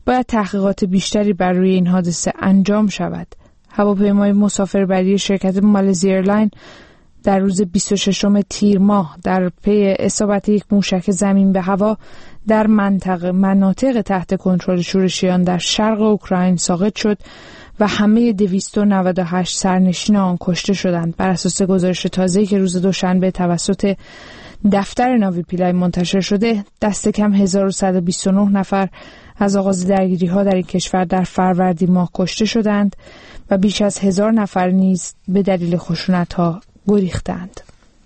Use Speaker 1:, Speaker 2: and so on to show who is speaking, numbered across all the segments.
Speaker 1: باید تحقیقات بیشتری بر روی این حادثه انجام شود. هواپیمای مسافربری شرکت مالزی ایرلاین در روز 26 تیر ماه در پی اصابت یک موشک زمین به هوا در مناطق تحت کنترل شورشیان در شرق اوکراین ساقط شد و همه 298 سرنشین آن کشته شدند. بر اساس گزارش تازه‌ای که روز دوشنبه توسط دفتر ناوی پیلای منتشر شده، دست کم 1129 نفر از آغاز درگیری‌ها در این کشور در فروردین ماه کشته شدند و بیش از 1000 نفر نیز به دلیل خشونت‌ها گریختند.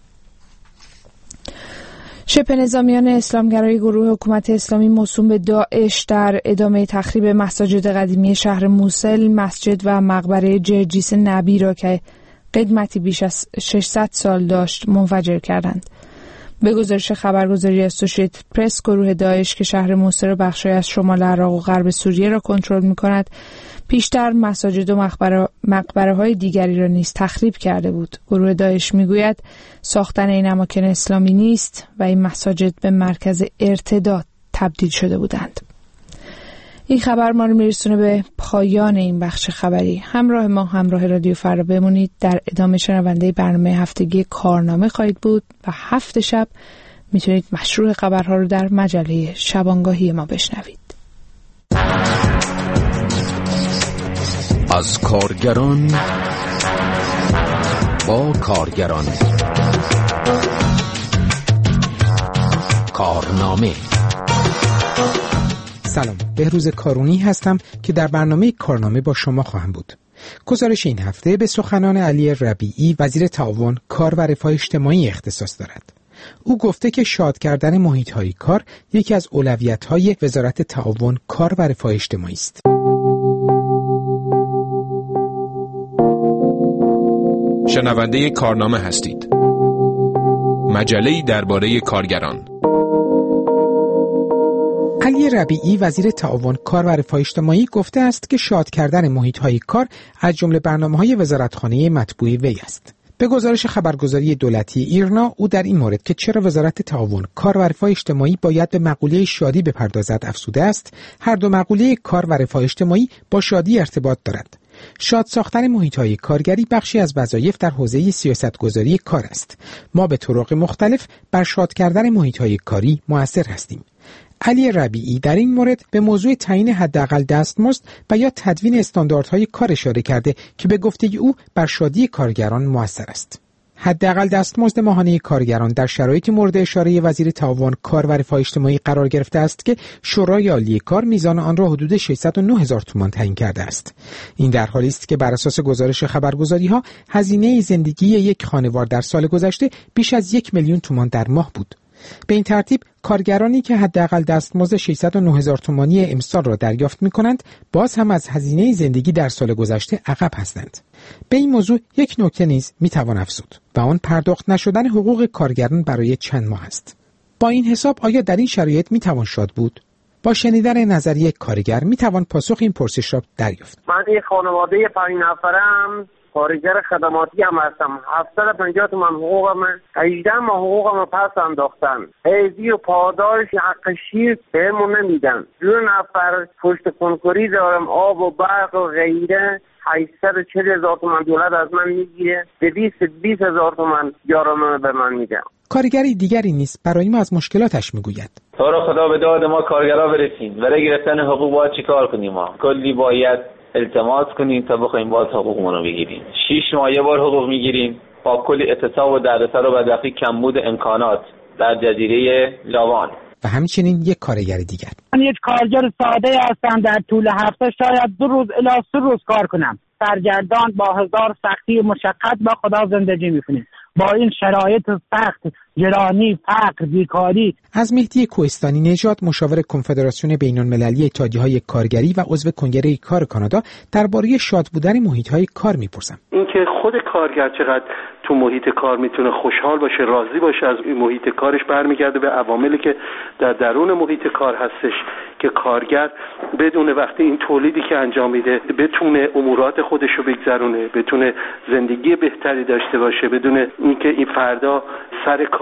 Speaker 1: شبه نظامیان اسلامگرای گروه حکومت اسلامی موسوم به داعش در ادامه تخریب مساجد قدیمی شهر موصل، مسجد و مقبره جرجیس نبی را که قدمتی بیش از 600 سال داشت منفجر کردند. به گزارش خبرگزاری اسوشییتد پرس، گروه داعش که شهر موصل و بخشی از شمال عراق و غرب سوریه را کنترل می‌کند، پیشتر مساجد و مقبره‌های دیگری را نیز تخریب کرده بود. گروه داعش می‌گوید ساختن این اماکن اسلامی نیست و این مساجد به مرکز ارتداد تبدیل شده بودند. این خبر ما رو میرسونه به پایان این بخش خبری. همراه رادیو فردا بمونید. در ادامه شنونده برنامه هفتگی کارنامه خواهید بود و هفت شب میتونید مشروع خبرها رو در مجله شبانگاهی ما بشنوید.
Speaker 2: از کارگران با کارگران، کارنامه.
Speaker 3: سلام، بهروز کارونی هستم که در برنامه کارنامه با شما خواهم بود. گزارش این هفته به سخنان علی ربیعی، وزیر تعاون، کار و رفاه اجتماعی اختصاص دارد. او گفته که شاد کردن محیط‌های کار یکی از اولویت‌های وزارت تعاون، کار و رفاه اجتماعی است.
Speaker 4: شنونده کارنامه هستید. مجله‌ای درباره کارگران.
Speaker 3: علی ربیعی، وزیر تعاون، کار و رفاه اجتماعی گفته است که شاد کردن محیط‌های کار از جمله برنامه‌های وزارتخانه مطبوعی وی است. به گزارش خبرگزاری دولتی ایرنا، او در این مورد که چرا وزارت تعاون، کار و رفاه اجتماعی باید به مقوله شادی بپردازد افزوده است: هر دو مقوله کار و رفاه اجتماعی با شادی ارتباط دارد. شاد ساختن محیط‌های کارگری بخشی از وظایف در حوزه سیاستگذاری کار است. ما به طرق مختلف بر شاد کردن محیط‌های کاری مؤثر هستیم. علی ربیعی در این مورد به موضوع تعیین حداقل دستمزد و یا تدوین استانداردهای کار اشاره کرده که به گفته او بر شادی کارگران مؤثر است. حداقل دستمزد ماهانه کارگران در شرایط مورد اشاره وزیر تعاون، کار و رفاه اجتماعی قرار گرفته است که شورای عالی کار میزان آن را حدود 609,000 تومان تعیین کرده است. این در حالی است که بر اساس گزارش خبرگزاری‌ها هزینه زندگی یک خانوار در سال گذشته بیش از 1,000,000 تومان در ماه بود. به این ترتیب کارگرانی که حداقل دستمزد 609,000 تومانی امسال را دریافت می‌کنند، باز هم از هزینه زندگی در سال گذشته عقب هستند. به این موضوع یک نکته نیز می‌توان افزود و آن پرداخت نشدن حقوق کارگران برای چند ماه است. با این حساب آیا در این شرایط می‌توان شاد بود؟ با شنیدن نظریه کارگر می‌توان پاسخ این پرسش را دریافت.
Speaker 5: من یک خانواده 5 نفرم، کارگر خدماتی هم هستم. 750 تومن حقوقم، 18 ماه حقوقم پس انداختن. ایدی و پاداش حق شیر بهمون نمیدن. 2 نفر پشت کنکوری دارم، آب و برق و غیره. 840,000 تومن دولت از من میگیره، 220,000 تومن جارانه به من میدن.
Speaker 3: کارگری دیگری نیست برای ما از مشکلاتش میگوید.
Speaker 6: تو رو خدا به داد ما کارگرها برسین. برای گرفتن حقوق باید چیکار کنیم؟ ما کلی باید التماس کنیم تا بخوایم باز حقوقمون رو بگیریم. 6 ماه یه بار حقوق میگیریم با کلی اعتصاب و دردسر و بدبختی، کمبود امکانات در جزیره لاوان.
Speaker 3: و همچنین یک کارگر دیگر.
Speaker 7: من یک کارگر ساده هستم، در طول هفته شاید 2 روز الی 3 روز کار کنم. سرگردان با هزار سختی و مشقت با خدا زندگی میکنیم. با این شرایط سخت، گرانی، فقر، بیکاری.
Speaker 3: از مهدی کوهستانی نژاد، مشاور کنفدراسیون بین‌المللی اتحادیه‌های کارگری و عضو کنگره کار کانادا، درباره شاد بودن محیط‌های کار میپرسم.
Speaker 8: اینکه خود کارگر چقدر تو محیط کار میتونه خوشحال باشه، راضی باشه از این محیط کارش، برمیگرده به عواملی که در درون محیط کار هستش که کارگر بدون وقتی این تولیدی که انجام میده بتونه امورات خودش رو بگذرونه، بتونه زندگی بهتری داشته باشه، بدون اینکه این فردا سر کار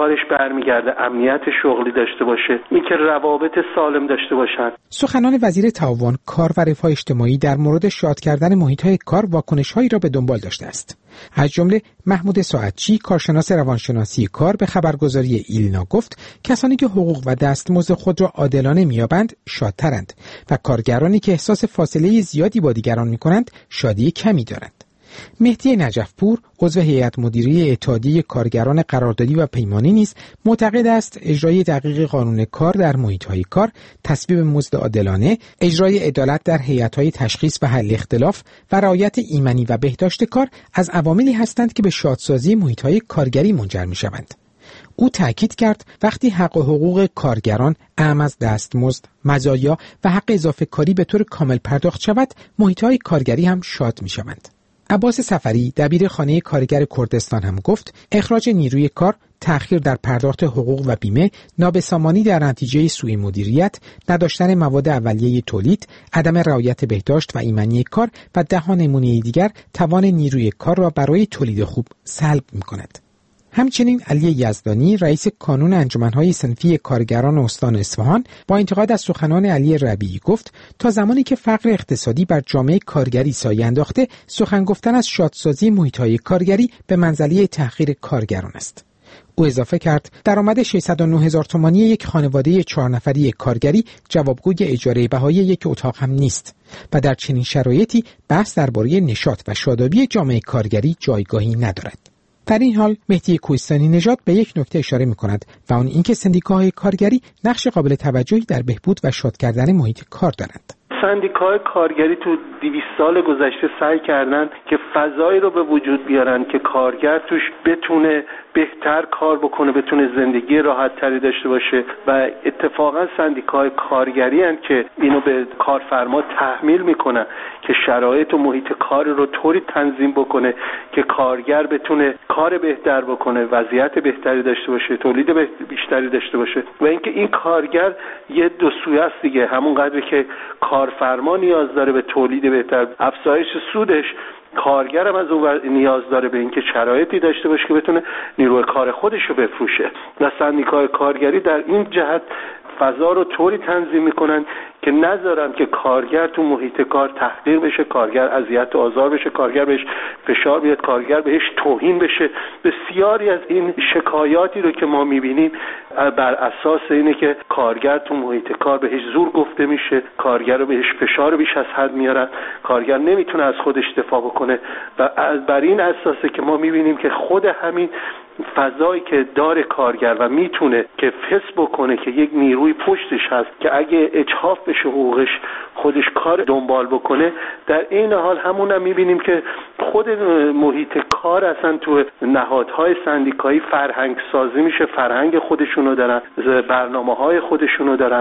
Speaker 8: کارش برمیگرده، امنیت شغلی داشته باشه، اینکه روابط سالم داشته باشن.
Speaker 3: سخنان وزیر تعاون، کار و رفاه اجتماعی در مورد شاد کردن محیط‌های کار واکنش‌هایی را به دنبال داشته است. از جمله محمود ساعتچی، کارشناس روانشناسی کار، به خبرگزاری ایلنا گفت کسانی که حقوق و دستمزد خود را عادلانه می‌یابند شادترند و کارگرانی که احساس فاصله زیادی با دیگران می‌کنند شادی کمی دارند. مهدی نجفپور، عضو هیئت مدیره اتحادیه کارگران قراردادی و پیمانی نیز معتقد است اجرای دقیق قانون کار در محیط‌های کار، تصویب مزد عادلانه، اجرای عدالت در هیئت‌های تشخیص و حل اختلاف و رعایت ایمنی و بهداشت کار از عواملی هستند که به شادسازی محیط‌های کارگری منجر می‌شوند. او تأکید کرد وقتی حق و حقوق کارگران اعم از دستمزد، مزایا و حق اضافه کاری به طور کامل پرداخت شود، محیط‌های کارگری هم شاد می‌شوند. عباس سفری، دبیر خانه کارگر کردستان هم گفت اخراج نیروی کار، تأخیر در پرداخت حقوق و بیمه، نابسامانی در نتیجه سوء مدیریت، نداشتن مواد اولیه تولید، عدم رعایت بهداشت و ایمنی کار و 10 نمونه دیگر توان نیروی کار را برای تولید خوب سلب می‌کند. همچنین علی یزدانی، رئیس کانون انجمن‌های صنفی کارگران استان اصفهان، با انتقاد از سخنان علی ربیعی گفت تا زمانی که فقر اقتصادی بر جامعه کارگری سایه انداخته، سخن گفتن از شادسازی محیط‌های کارگری به منزله تحقیر کارگران است. او اضافه کرد درآمد 609,000 تومانی یک خانواده 4 نفری کارگری جوابگوی اجاره بهای یک اتاق هم نیست و در چنین شرایطی بحث درباره نشاط و شادابی جامعه کارگری جایگاهی ندارد. در این حال مهدی کوهستانی نژاد به یک نکته اشاره می‌کند و آن اینکه سندیکاهای کارگری نقش قابل توجهی در بهبود و شاد کردن محیط کار دارند.
Speaker 8: سندیکاهای کارگری تو 200 سال گذشته سعی کردن که فضایی رو به وجود بیارن که کارگر توش بتونه بهتر کار بکنه، بتونه زندگی راحت تری داشته باشه و اتفاقا سندیکاهای کارگری هستند که اینو به کارفرما تحمیل میکنن که شرایط و محیط کار رو طوری تنظیم بکنه که کارگر بتونه کار بهتر بکنه، وضعیت بهتری داشته باشه، تولید بیشتری داشته باشه و اینکه این کارگر یه دو سویه است دیگه، همون قدری که کارفرما نیاز داره به تولید بهتر، افزایش سودش، کارگر هم از اون نیاز داره به اینکه شرایطی داشته باشه که بتونه نیروی کار خودش رو بفروشه و سندیکای کارگری در این جهت فضا رو طوری تنظیم میکنن که نذارن که کارگر تو محیط کار تحقیر بشه، کارگر اذیت و آزار بشه، کارگر بهش فشار بیاد، کارگر بهش توهین بشه. بسیاری از این شکایاتی رو که ما میبینیم بر اساس اینه که کارگر تو محیط کار بهش زور گفته میشه، کارگر رو بهش فشار بیش از حد میارن، کارگر نمیتونه از خودش دفاع بکنه و بر این اساسه که ما میبینیم که خود همین فضایی که داره کارگر و میتونه که حس بکنه که یک نیروی پشتش هست که اگه اجحاف بشه حقوقش خودش کار دنبال بکنه، در این حال همون میبینیم که خود محیط کار اصلا تو نهادهای سندیکایی فرهنگ سازی میشه، فرهنگ خودشونو دارن، برنامه‌های خودشونو دارن.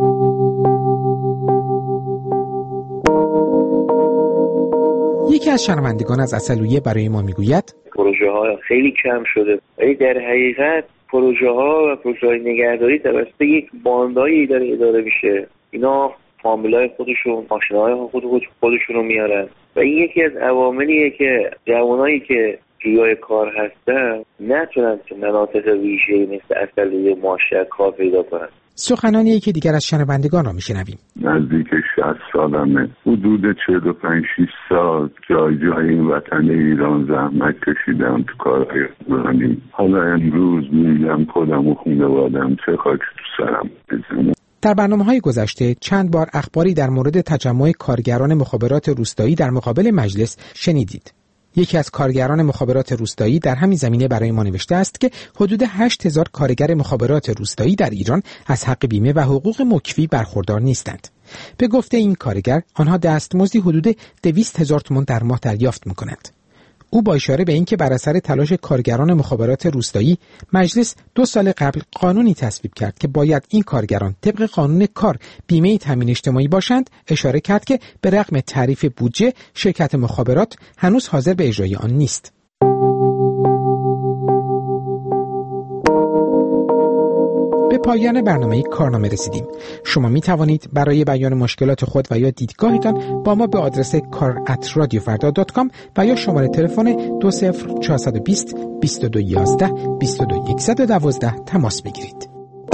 Speaker 3: یکی از شنوندگان از عسلویه برای ما میگوید
Speaker 9: پروژه ها خیلی کم شده، ولی در حقیقت پروژه ها و پروژه های نگهداری توسط یک باندایی داره اداره میشه. اینا فامیلای خودشون، ماشین‌های خودشون رو میارن و این یکی از عواملیه که جوانایی که جویای کار هستن نتونن که مناطق ویژه‌ای مثل عسلویه معاشرت کار پیدا کنن.
Speaker 3: سخنانی یکی دیگر از شنوندگان را میشنویم.
Speaker 10: نزدیک 60 سالمه، حدود 45-6 سال جای این وطن ایران زحمت کشیدم تو کارهای خودمانی. حالا امروز میگم خودم و خانواده‌ام چه خاک تو سرم بزنم.
Speaker 3: در برنامه‌های گذشته چند بار اخباری در مورد تجمع کارگران مخابرات روستایی در مقابل مجلس شنیدید. یکی از کارگران مخابرات روستایی در همین زمینه برای ما نوشته است که حدود 8,000 کارگر مخابرات روستایی در ایران از حق بیمه و حقوق مکفی برخوردار نیستند. به گفته این کارگر آنها دستمزدی حدود 200,000 تومان در ماه دریافت می‌کنند. او با اشاره به اینکه بر اثر تلاش کارگران مخابرات روستایی مجلس 2 سال قبل قانونی تصویب کرد که باید این کارگران طبق قانون کار بیمه تامین اجتماعی باشند، اشاره کرد که به رغم تعریف بودجه شرکت مخابرات هنوز حاضر به اجرای آن نیست. به به پایان برنامه کارنامه رسیدیم. شما می توانید برای بیان مشکلات خود و یا دیدگاهتان با ما به آدرس kar@radiofarda.com و یا شماره تلفن 20420 2211 22112 تماس بگیرید.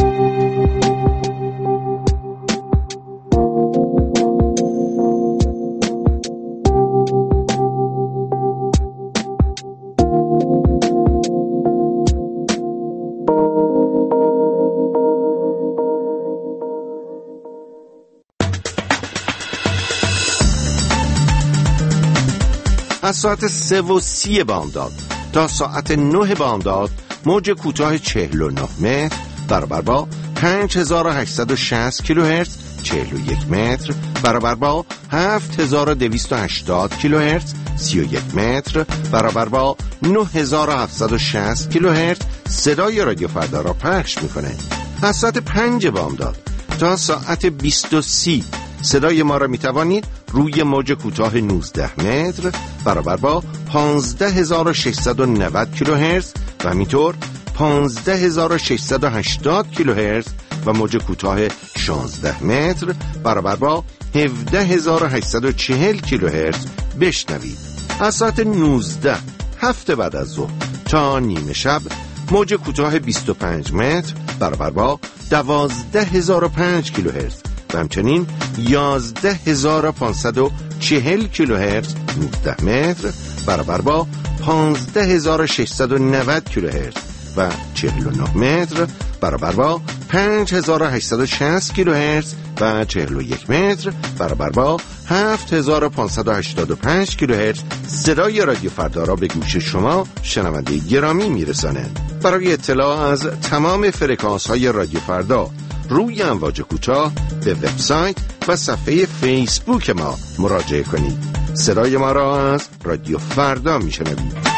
Speaker 11: از ساعت 3:30 بامداد تا ساعت 9 بامداد موج کوتاه 49 متر برابر با 5860 کیلوهرتز 41 متر برابر با 7280 کیلوهرتز 31 متر برابر با 9760 کیلوهرتز صدای رادیو فردا را پخش میکنه. از ساعت 5 بامداد تا ساعت 20:30 صدای ما را میتوانید روی موج کوتاه 19 متر برابر با 15690 کیلوهرتز و همینطور 15680 کیلوهرتز و موج کوتاه 16 متر برابر با 17840 کیلوهرتز بشنوید. از ساعت 19 هفته بعد از ظهر تا نیمه شب موج کوتاه 25 متر برابر با 12005 کیلوهرتز و همچنین 11540 کیلوهرتز 19 متر برابر با 15690 کیلوهرتز و 49 متر برابر با 5860 کیلوهرتز و 41 متر برابر با 7585 کیلوهرتز صدای رادیو فردا را به گوش شما شنونده گرامی میرسانند. برای اطلاع از تمام فرکانس های رادیو فردا روی امواج کوتاه به وبسایت و صفحه فیسبوک ما مراجعه کنید. صدای ما را از رادیو فردا میشنوید.